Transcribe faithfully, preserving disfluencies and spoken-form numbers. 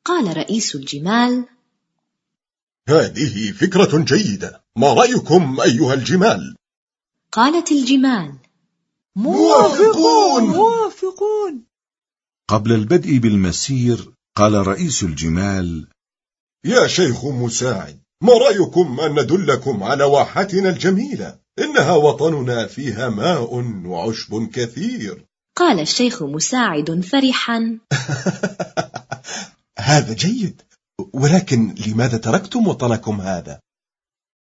قال رئيس الجمال: هذه فكرة جيدة، ما رأيكم أيها الجمال؟ قالت الجمال: موافقون موافقون. قبل البدء بالمسير قال رئيس الجمال: يا شيخ مساعد، ما رأيكم أن ندلكم على واحتنا الجميلة؟ إنها وطننا فيها ماء وعشب كثير. قال الشيخ مساعد فرحا: هذا جيد، ولكن لماذا تركتم وطنكم هذا؟